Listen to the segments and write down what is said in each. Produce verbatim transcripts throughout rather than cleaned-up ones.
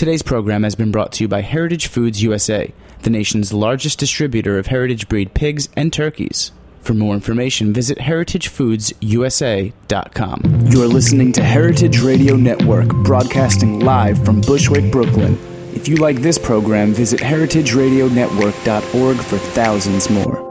Today's program has been brought to you by Heritage Foods U S A, the nation's largest distributor of heritage breed pigs and turkeys. For more information, visit heritage foods u s a dot com. You're listening to Heritage Radio Network, broadcasting live from Bushwick, Brooklyn. If you like this program, visit heritage radio network dot org for thousands more.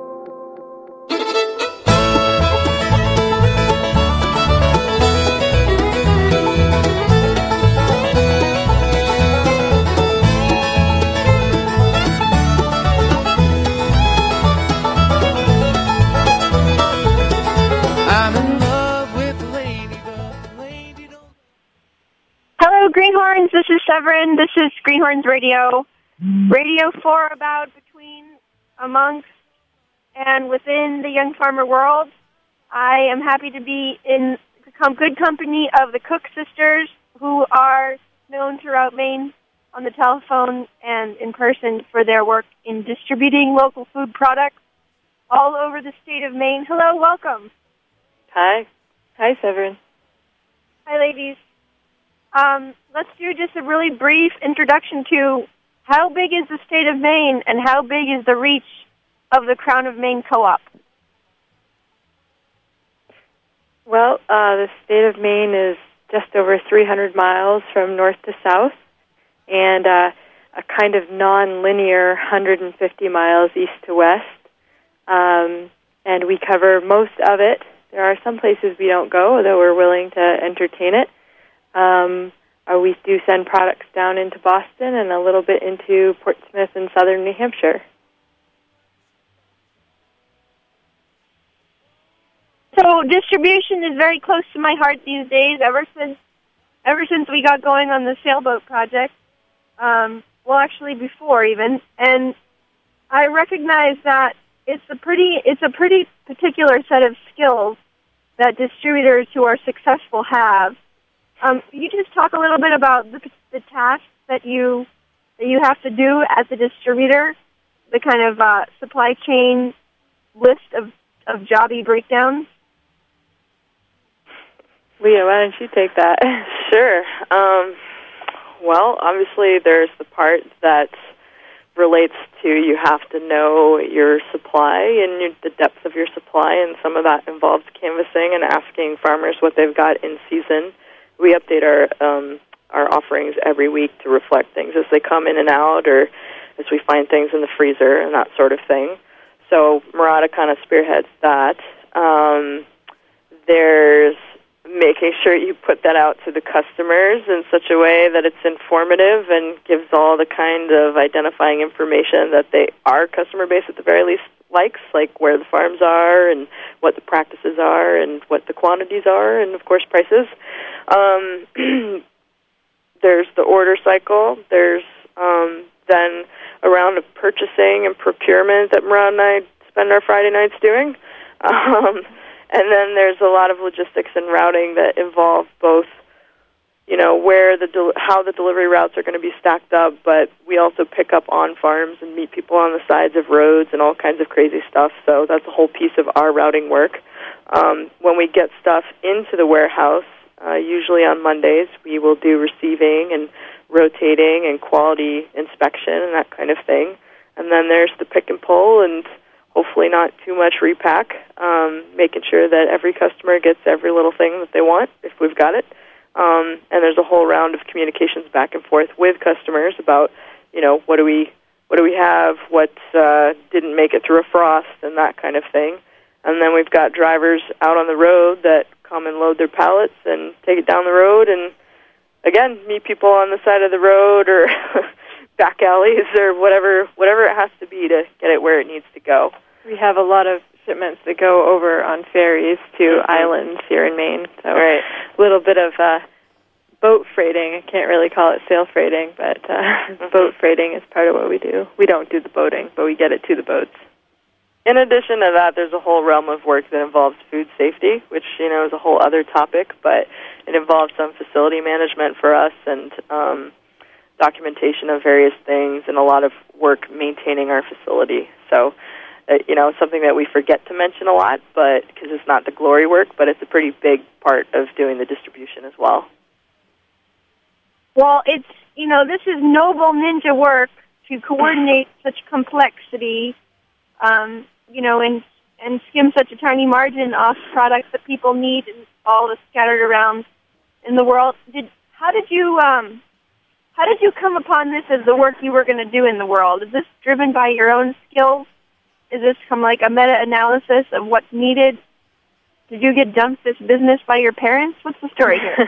Greenhorns, this is Severin. This is Greenhorns Radio. Radio for about, between, amongst, and within the young farmer world. I am happy to be in good company of the Cook sisters, who are known throughout Maine on the telephone and in person for their work in distributing local food products all over the state of Maine. Hello, welcome. Hi. Hi, Severin. Hi, ladies. Um, let's do just a really brief introduction to how big is the state of Maine and how big is the reach of the Crown of Maine Co-op? Well, uh, the state of Maine is just over three hundred miles from north to south and uh, a kind of non-linear one hundred fifty miles east to west. Um, and we cover most of it. There are some places we don't go, although we're willing to entertain it. Um, uh, we do send products down into Boston and a little bit into Portsmouth and southern New Hampshire. So distribution is very close to my heart these days. Ever since, ever since we got going on the sailboat project, um, well, actually before even, and I recognize that it's a pretty, it's a pretty particular set of skills that distributors who are successful have. Um, can you just talk a little bit about the, the tasks that you that you have to do as a distributor, the kind of uh, supply chain list of, of jobby breakdowns? Leah, why don't you take that? Sure. Um, well, obviously there's the part that relates to you have to know your supply and your, the depth of your supply, and some of that involves canvassing and asking farmers what they've got in season. We update our um, our offerings every week to reflect things as they come in and out, or as we find things in the freezer and that sort of thing. So Murata kind of spearheads that. Um, there's making sure you put that out to the customers in such a way that it's informative and gives all the kind of identifying information that they our customer base at the very least likes, like where the farms are and what the practices are and what the quantities are, and of course prices. Um, there's the order cycle. There's um, then a round of purchasing and procurement that Murad and I spend our Friday nights doing. Um, and then there's a lot of logistics and routing that involve both, you know, where the del- how the delivery routes are going to be stacked up, but we also pick up on farms and meet people on the sides of roads and all kinds of crazy stuff. So that's a whole piece of our routing work. Um, when we get stuff into the warehouse, uh, usually on Mondays, we will do receiving and rotating and quality inspection and that kind of thing. And then there's the pick and pull and hopefully not too much repack, um, making sure that every customer gets every little thing that they want if we've got it. Um, and there's a whole round of communications back and forth with customers about, you know, what do we what do we have, what uh, didn't make it through a frost, and that kind of thing. And then we've got drivers out on the road that come and load their pallets and take it down the road and, again, meet people on the side of the road or back alleys or whatever whatever it has to be to get it where it needs to go. We have a lot of shipments that go over on ferries to mm-hmm. islands here in Maine. So right. a little bit of uh, boat freighting. I can't really call it sail freighting, but uh, mm-hmm. boat freighting is part of what we do. We don't do the boating, but we get it to the boats. In addition to that, there's a whole realm of work that involves food safety, which, you know, is a whole other topic, but it involves some facility management for us and um, documentation of various things and a lot of work maintaining our facility. So, uh, you know, something that we forget to mention a lot, but because it's not the glory work, but it's a pretty big part of doing the distribution as well. Well, it's you know, this is noble ninja work to coordinate such complexity, um, you know, and and skim such a tiny margin off products that people need and all the scattered around in the world. Did how did you um, how did you come upon this as the work you were going to do in the world? Is this driven by your own skills? Is this from like a meta-analysis of what's needed? Did you get dumped this business by your parents? What's the story here?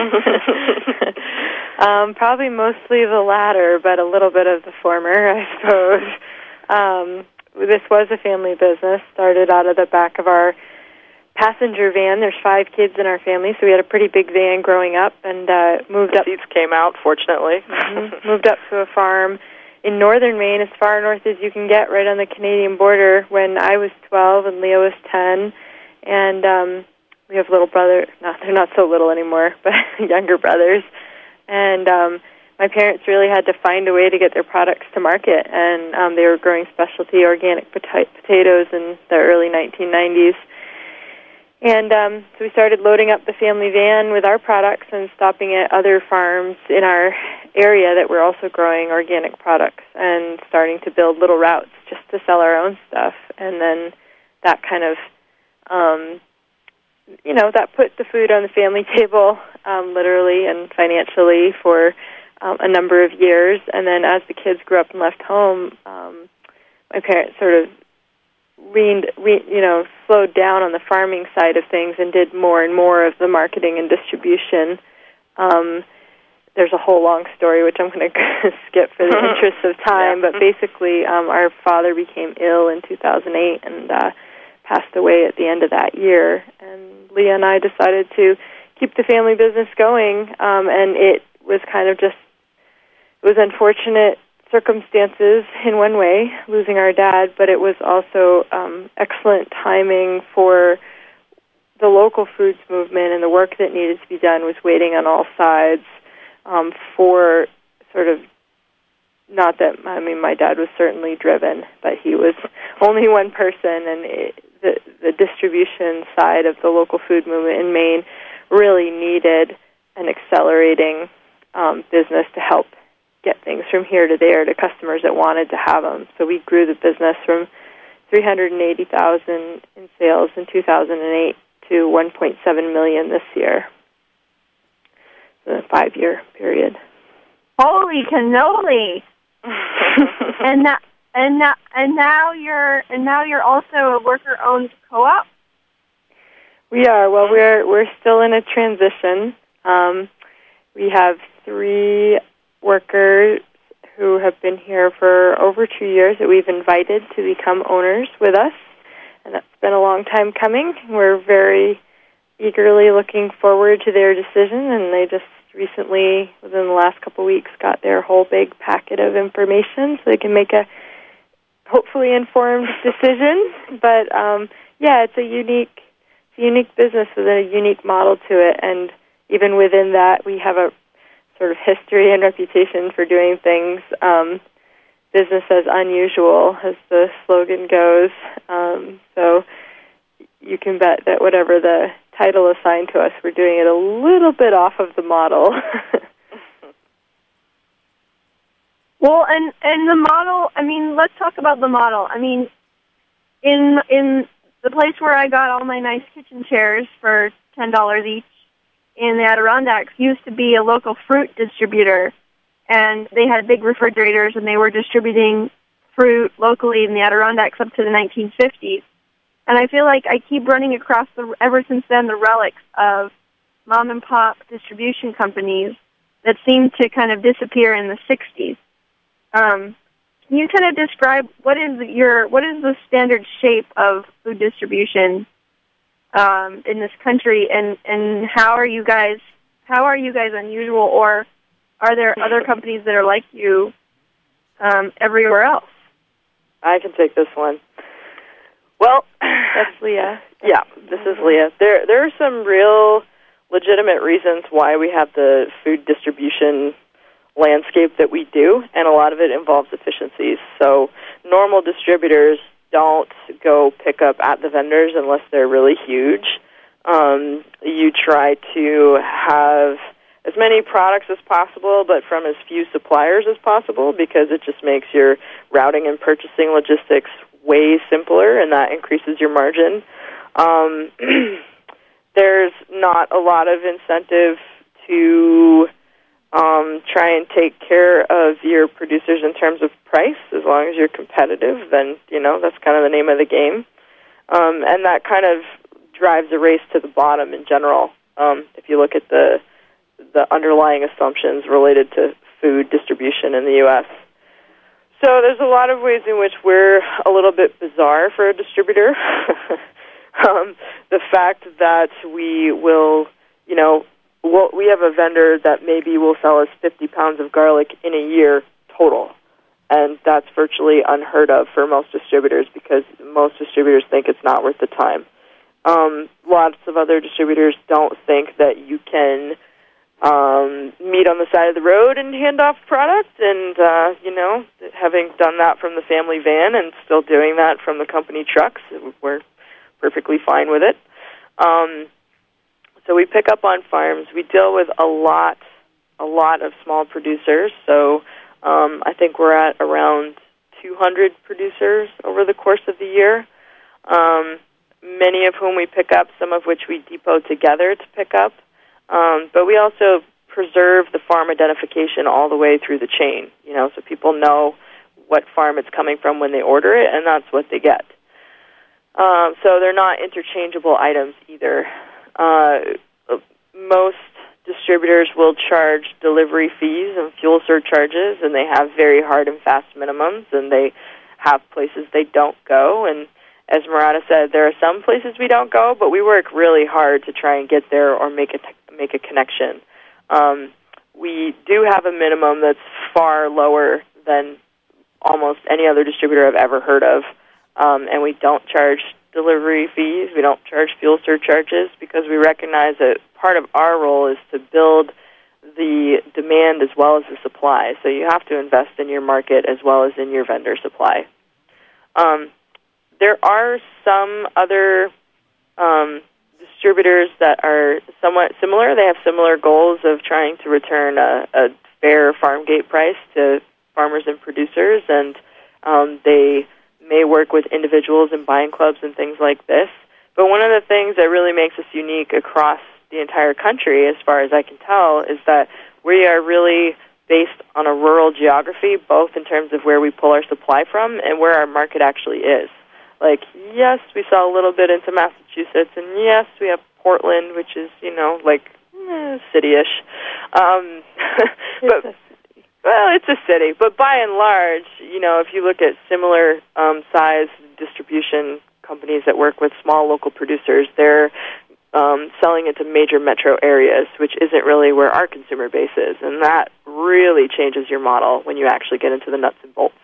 um, probably mostly the latter, but a little bit of the former, I suppose. Um, this was a family business, started out of the back of our passenger van. There's five kids in our family, so we had a pretty big van growing up, and uh, moved the up. Seats came out, fortunately. Mm-hmm. Moved up to a farm in northern Maine, as far north as you can get, right on the Canadian border, when I was twelve and Leo was ten. And um, we have little brother. No, they're not so little anymore, but younger brothers. And um, my parents really had to find a way to get their products to market, and um, they were growing specialty organic pota- potatoes in the early nineteen nineties. And um, so we started loading up the family van with our products and stopping at other farms in our area that were also growing organic products, and starting to build little routes just to sell our own stuff. And then that kind of, um, you know, that put the food on the family table, um, literally and financially, for um, a number of years. And then as the kids grew up and left home, um, my parents sort of leaned, we, you know, slowed down on the farming side of things and did more and more of the marketing and distribution. Um, there's a whole long story, which I'm going to skip for the interest of time, yeah. But basically um, our father became ill in two thousand eight and uh, passed away at the end of that year. And Leah and I decided to keep the family business going, um, and it was kind of just, it was unfortunate circumstances in one way, losing our dad, but it was also um, excellent timing for the local foods movement, and the work that needed to be done was waiting on all sides um, for sort of, not that, I mean, my dad was certainly driven, but he was only one person, and it, the, the distribution side of the local food movement in Maine really needed an accelerating um, business to help get things from here to there to customers that wanted to have them. So we grew the business from three hundred eighty thousand in sales in two thousand eight to one point seven million this year. In a five-year period. Holy cannoli! and that, and now, and now you're, and now you're also a worker-owned co-op. We are. Well, we're we're still in a transition. Um, we have three workers who have been here for over two years that we've invited to become owners with us, and that's been a long time coming. We're very eagerly looking forward to their decision, and they just recently, within the last couple of weeks, got their whole big packet of information so they can make a hopefully informed decision. But um, yeah, it's a unique, it's a unique business with a unique model to it, and even within that, we have a sort of history and reputation for doing things um, business as unusual, as the slogan goes. Um, so you can bet that whatever the title assigned to us, we're doing it a little bit off of the model. Well, and and the model, I mean, let's talk about the model. I mean, in in the place where I got all my nice kitchen chairs for ten dollars each in the Adirondacks used to be a local fruit distributor, and they had big refrigerators, and they were distributing fruit locally in the Adirondacks up to the nineteen fifties. And I feel like I keep running across, the, ever since then, the relics of mom-and-pop distribution companies that seem to kind of disappear in the sixties. Um, can you kind of describe what is your what is the standard shape of food distribution um, in this country, and, and how are you guys how are you guys unusual, or are there other companies that are like you um, everywhere else? I can take this one. Well, that's Leah. Yeah, this is Leah. There, there are some real legitimate reasons why we have the food distribution landscape that we do, and a lot of it involves efficiencies. So normal distributors don't go pick up at the vendors unless they're really huge. Um, you try to have as many products as possible, but from as few suppliers as possible, because it just makes your routing and purchasing logistics way simpler, and that increases your margin. Um, there's not a lot of incentive to um, try and take care of your producers in terms of price. As long as you're competitive, then, you know, that's kind of the name of the game. Um, and that kind of drives a race to the bottom in general, um, if you look at the the underlying assumptions related to food distribution in the U S So there's a lot of ways in which we're a little bit bizarre for a distributor. um, the fact that we will, you know, we'll, we have a vendor that maybe will sell us fifty pounds of garlic in a year total. And that's virtually unheard of for most distributors, because most distributors think it's not worth the time. Um, lots of other distributors don't think that you can um, meet on the side of the road and hand off product. And, uh, you know, having done that from the family van and still doing that from the company trucks, we're perfectly fine with it. Um, so we pick up on farms. We deal with a lot, a lot of small producers. So um, I think we're at around two hundred producers over the course of the year. Um, many of whom we pick up, some of which we depot together to pick up. Um, but we also preserve the farm identification all the way through the chain, you know, so people know what farm it's coming from when they order it, and that's what they get. Um, so they're not interchangeable items either. Uh, most distributors will charge delivery fees and fuel surcharges, and they have very hard and fast minimums, and they have places they don't go. And as Marata said, there are some places we don't go, but we work really hard to try and get there or make a, make a connection. Um, we do have a minimum that's far lower than almost any other distributor I've ever heard of, um, and we don't charge delivery fees. We don't charge fuel surcharges because we recognize that part of our role is to build the demand as well as the supply. So you have to invest in your market as well as in your vendor supply. Um, there are some other um, distributors that are somewhat similar. They have similar goals of trying to return a, a fair farm gate price to farmers and producers, and um, they may work with individuals and buying clubs and things like this. But one of the things that really makes us unique across the entire country, as far as I can tell, is that we are really based on a rural geography, both in terms of where we pull our supply from and where our market actually is. Like, yes, we sell a little bit into Massachusetts, and yes, we have Portland, which is, you know, like, eh, city-ish. Um, but, well, it's a city. But by and large, you know, if you look at similar um, size distribution companies that work with small local producers, they're um, selling into major metro areas, which isn't really where our consumer base is. And that really changes your model when you actually get into the nuts and bolts.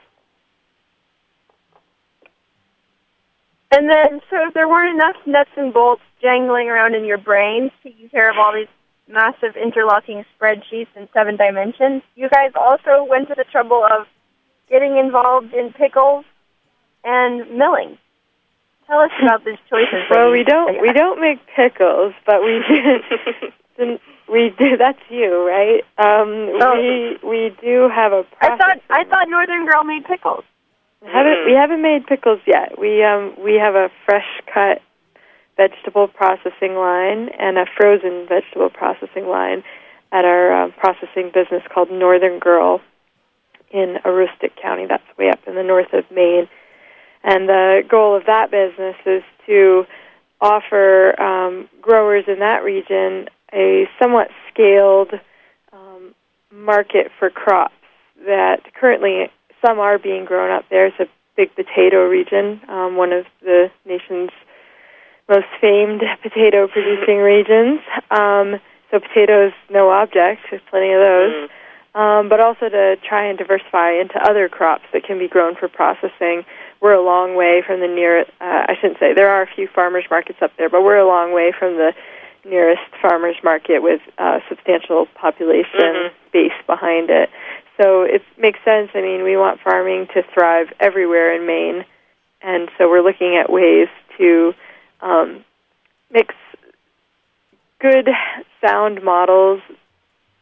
And then, so if there weren't enough nuts and bolts jangling around in your brain, taking care of all these massive interlocking spreadsheets in seven dimensions, you guys also went to the trouble of getting involved in pickles and milling. Tell us about these choices. Well, we don't we don't make pickles, but we do. we do. That's you, right? Um, oh. We we do have a process. I thought I thought Northern Girl made pickles. Haven't, we haven't made pickles yet. We um we have a fresh cut vegetable processing line and a frozen vegetable processing line at our uh, processing business called Northern Girl in Aroostook County. That's way up in the north of Maine. And the goal of that business is to offer um, growers in that region a somewhat scaled um, market for crops that currently some are being grown up there. It's a big potato region, um, one of the nation's most famed potato-producing regions. Um, so potatoes, no object. There's plenty of those. Mm. Um, but also to try and diversify into other crops that can be grown for processing. We're a long way from the nearest, uh, I shouldn't say, there are a few farmers markets up there, but we're a long way from the nearest farmers market with a substantial population mm-hmm. base behind it. So it makes sense. I mean, we want farming to thrive everywhere in Maine, and so we're looking at ways to um, mix good, sound models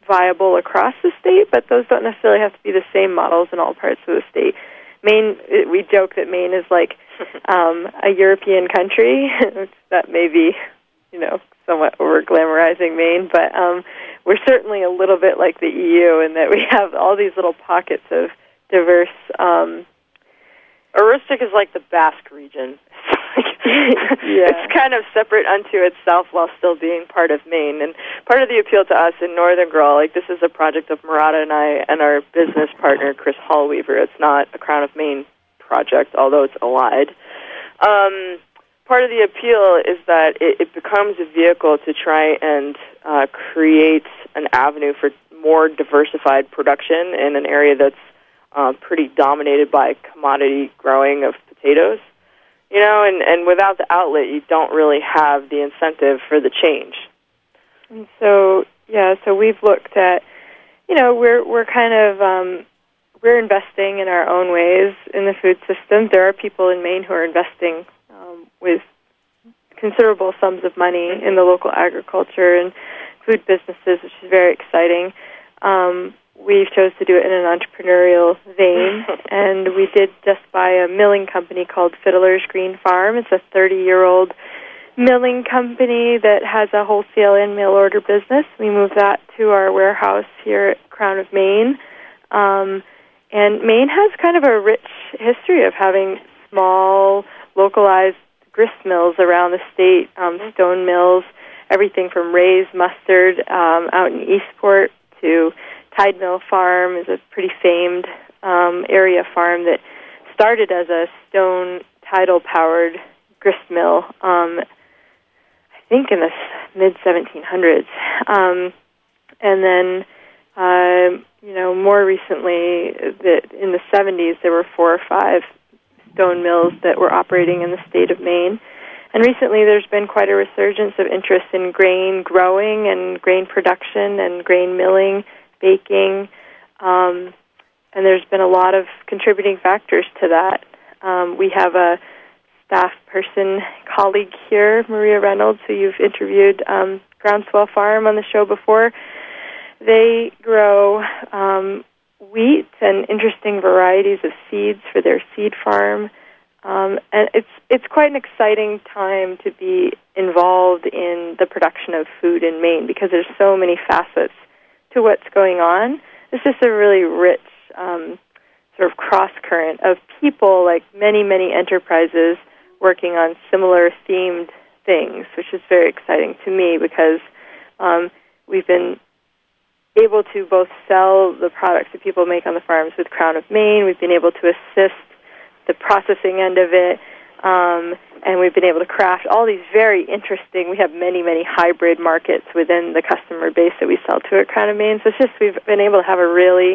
viable across the state, but those don't necessarily have to be the same models in all parts of the state. Maine, we joke that Maine is like um, a European country. That may be, you know, somewhat over-glamorizing Maine, but um, we're certainly a little bit like the E U in that we have all these little pockets of diverse... Um, Aroostook is like the Basque region. Yeah. It's kind of separate unto itself while still being part of Maine. And part of the appeal to us in Northern Grow, like this is a project of Murata and I and our business partner, Chris Hallweaver. It's not a Crown of Maine project, although it's allied. Um, part of the appeal is that it, it becomes a vehicle to try and uh, create an avenue for more diversified production in an area that's uh, pretty dominated by commodity growing of potatoes. You know, and, and without the outlet, you don't really have the incentive for the change. And so, yeah, so we've looked at, you know, we're we're kind of, um, we're investing in our own ways in the food system. There are people in Maine who are investing um, with considerable sums of money in the local agriculture and food businesses, which is very exciting. Um, we chose to do it in an entrepreneurial vein, and we did just buy a milling company called Fiddler's Green Farm. It's a thirty-year-old milling company that has a wholesale and mail order business. We moved that to our warehouse here at Crown of Maine. Um, and Maine has kind of a rich history of having small, localized grist mills around the state, um, stone mills, everything from Ray's Mustard um, out in Eastport to Tide Mill Farm is a pretty famed um, area farm that started as a stone tidal-powered grist mill, um, I think in the mid seventeen hundreds. Um, and then, uh, you know, more recently, the, in the seventies, there were four or five stone mills that were operating in the state of Maine. And recently there's been quite a resurgence of interest in grain growing and grain production and grain milling, baking, um, and there's been a lot of contributing factors to that. Um, we have a staff person, colleague here, Maria Reynolds, who you've interviewed, um, Groundswell Farm on the show before. They grow um, wheat and interesting varieties of seeds for their seed farm. Um, and it's it's quite an exciting time to be involved in the production of food in Maine because there's so many facets to what's going on. It's just a really rich um, sort of cross-current of people, like many, many enterprises working on similar themed things, which is very exciting to me because um, we've been able to both sell the products that people make on the farms with Crown of Maine. We've been able to assist the processing end of it, um, and we've been able to craft all these very interesting, we have many, many hybrid markets within the customer base that we sell to at Crown of Maine. So it's just we've been able to have a really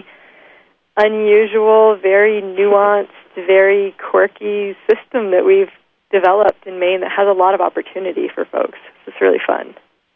unusual, very nuanced, very quirky system that we've developed in Maine that has a lot of opportunity for folks. It's really fun.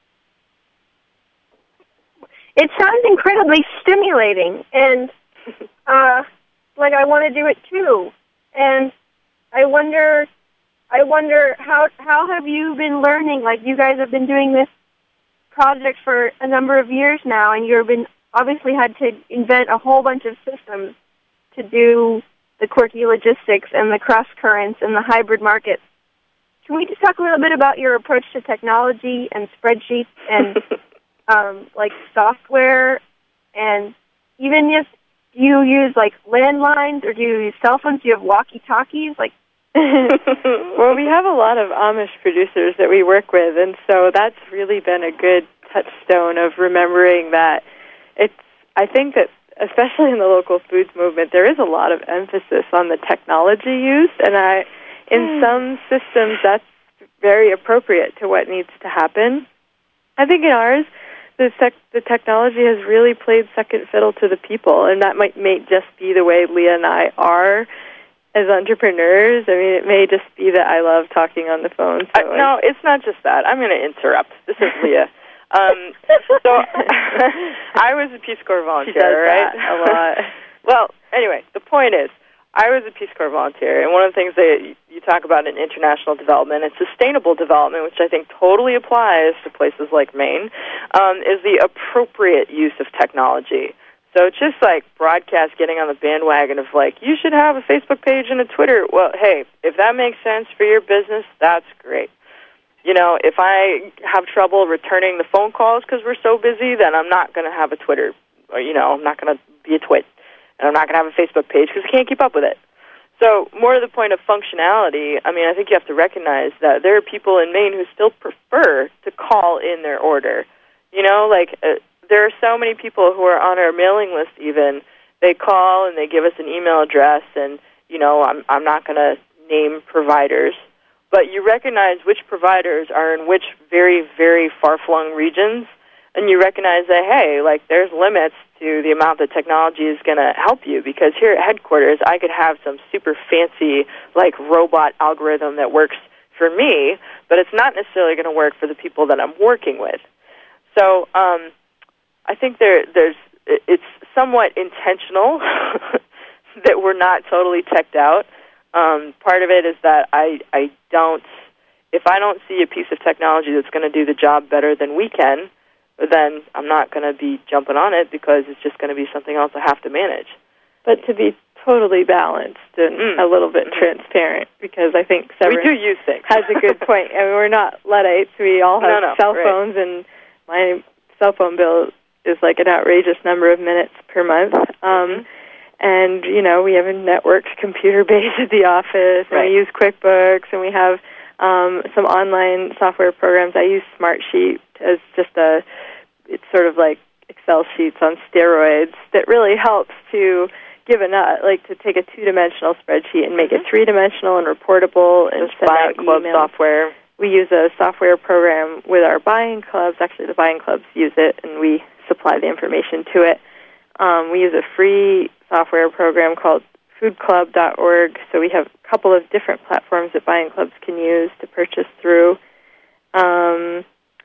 It sounds incredibly stimulating, and uh, like I want to do it too. And I wonder, I wonder how how have you been learning? Like you guys have been doing this project for a number of years now, and you've been obviously had to invent a whole bunch of systems to do the quirky logistics and the cross currents and the hybrid markets. Can we just talk a little bit about your approach to technology and spreadsheets and um, like software, and even if do you use like landlines or do you use cell phones? Do you have walkie-talkies? Like, well, we have a lot of Amish producers that we work with, and so that's really been a good touchstone of remembering that it's. I think that especially in the local foods movement, there is a lot of emphasis on the technology used, and I, in mm. some systems, that's very appropriate to what needs to happen. I think in ours, the, sec- the technology has really played second fiddle to the people, and that might may just be the way Leah and I are as entrepreneurs. I mean, it may just be that I love talking on the phone. So uh, no, it's not just that. I'm going to interrupt. This is Leah. Um, so I was a Peace Corps volunteer, she does right? That a lot. Well, anyway, the point is, I was a Peace Corps volunteer, and one of the things that you talk about in international development and sustainable development, which I think totally applies to places like Maine, um, is the appropriate use of technology. So just like broadcast getting on the bandwagon of like, you should have a Facebook page and a Twitter. Well, hey, if that makes sense for your business, that's great. You know, if I have trouble returning the phone calls because we're so busy, then I'm not going to have a Twitter, or, you know, I'm not going to be a twit. And I'm not going to have a Facebook page because I can't keep up with it. So more to the point of functionality, I mean, I think you have to recognize that there are people in Maine who still prefer to call in their order. You know, like uh, there are so many people who are on our mailing list even. They call and they give us an email address, and, you know, I'm, I'm not going to name providers. But you recognize which providers are in which very, very far-flung regions, and you recognize that, hey, like there's limits to the amount that technology is going to help you, because here at headquarters I could have some super fancy like robot algorithm that works for me, but it's not necessarily going to work for the people that I'm working with. So um, I think there, there's it's somewhat intentional that we're not totally teched out. Um, part of it is that I, I don't, if I don't see a piece of technology that's going to do the job better than we can, then I'm not going to be jumping on it because it's just going to be something else I have to manage. But to be totally balanced and mm. a little bit transparent, because I think Severance we do use things. has a good point. I mean, we're not Luddites. We all have no, no, cell right. phones, and my cell phone bill is like an outrageous number of minutes per month. Um, mm-hmm. And, you know, we have a networked computer base at the office, and right. we use QuickBooks, and we have um, some online software programs. I use Smartsheet as just a, it's sort of like Excel sheets on steroids that really helps to give a nut, like to take a two-dimensional spreadsheet and make mm-hmm. it three-dimensional and reportable and just send buying out club emails. software. We use a software program with our buying clubs. Actually, the buying clubs use it, and we supply the information to it. Um, we use a free software program called food club dot org, so we have a couple of different platforms that buying clubs can use to purchase through. Um,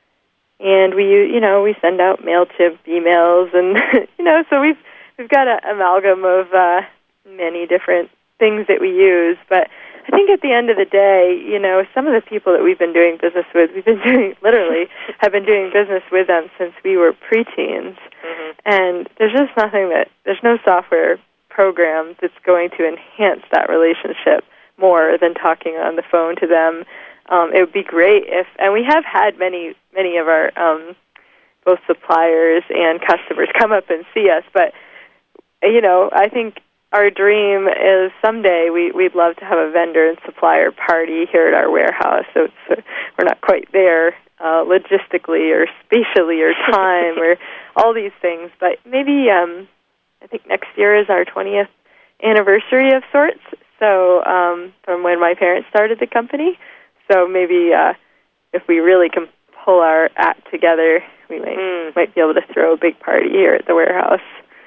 and we, you know, we send out MailChimp emails, and you know, so we've we've got an amalgam of uh, many different things that we use. But I think at the end of the day, you know, some of the people that we've been doing business with, we've been doing, literally, have been doing business with them since we were preteens. Mm-hmm. And there's just nothing that, there's no software program that's going to enhance that relationship more than talking on the phone to them. Um, it would be great if, and we have had many, many of our um, both suppliers and customers come up and see us, but, you know, I think our dream is someday we, we'd love to have a vendor and supplier party here at our warehouse. So it's, uh, we're not quite there uh, logistically or spatially or time or all these things. But maybe um, I think next year is our twentieth anniversary of sorts. So um, from when my parents started the company. So maybe uh, if we really can pull our act together, we might mm. might be able to throw a big party here at the warehouse.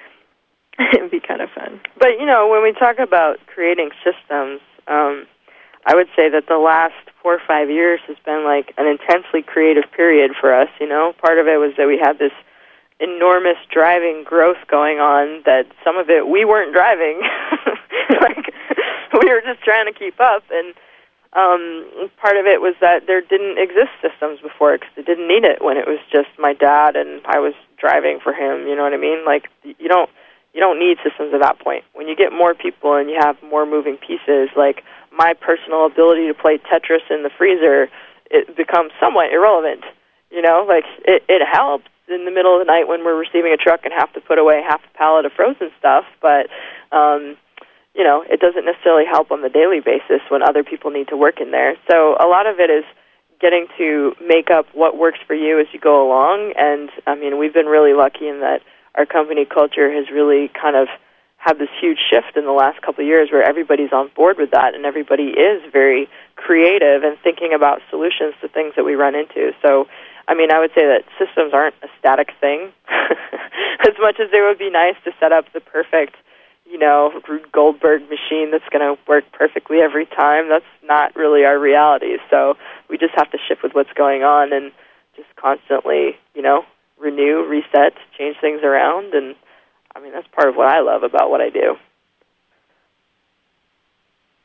It would be kind of fun. But, you know, when we talk about creating systems, um, I would say that the last four or five years has been like an intensely creative period for us, you know. Part of it was that we had this enormous driving growth going on that some of it we weren't driving. Like, we were just trying to keep up. And um, part of it was that there didn't exist systems before because they didn't need it when it was just my dad and I was driving for him, you know what I mean? Like, you don't... You don't need systems at that point. When you get more people and you have more moving pieces, like my personal ability to play Tetris in the freezer, it becomes somewhat irrelevant. You know, like it, it helps in the middle of the night when we're receiving a truck and have to put away half a pallet of frozen stuff, but, um, you know, it doesn't necessarily help on the daily basis when other people need to work in there. So a lot of it is getting to make up what works for you as you go along, and, I mean, we've been really lucky in that our company culture has really kind of had this huge shift in the last couple of years where everybody's on board with that and everybody is very creative and thinking about solutions to things that we run into. So, I mean, I would say that systems aren't a static thing. As much as it would be nice to set up the perfect, you know, Rube Goldberg machine that's going to work perfectly every time, that's not really our reality. So we just have to shift with what's going on and just constantly, you know, renew, reset, change things around, and I mean, that's part of what I love about what I do.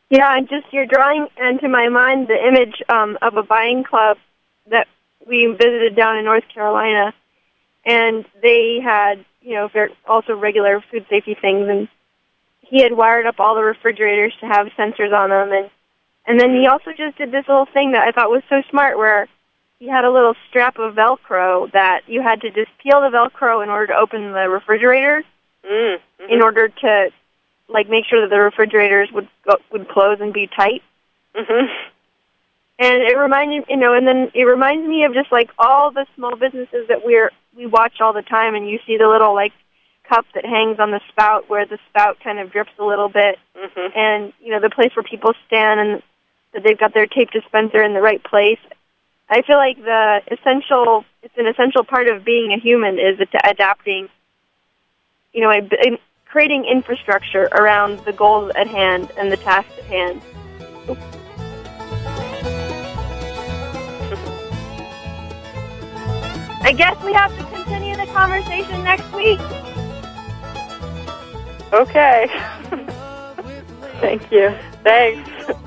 Yeah, and just you're drawing into my mind the image um, of a buying club that we visited down in North Carolina, and they had, you know, very, also regular food safety things, and he had wired up all the refrigerators to have sensors on them, and and then he also just did this little thing that I thought was so smart, where he had a little strap of Velcro that you had to just peel the Velcro in order to open the refrigerator, mm-hmm. in order to, like, make sure that the refrigerators would go, would close and be tight. Mm-hmm. And it reminded, you know, and then it reminds me of just, like, all the small businesses that we're we watch all the time, and you see the little, like, cup that hangs on the spout where the spout kind of drips a little bit, mm-hmm. and, you know, the place where people stand and that they've got their tape dispenser in the right place. I feel like the essential, it's an essential part of being a human is adapting, you know, in creating infrastructure around the goals at hand and the tasks at hand. I guess we have to continue the conversation next week. Okay. Thank you. Thanks.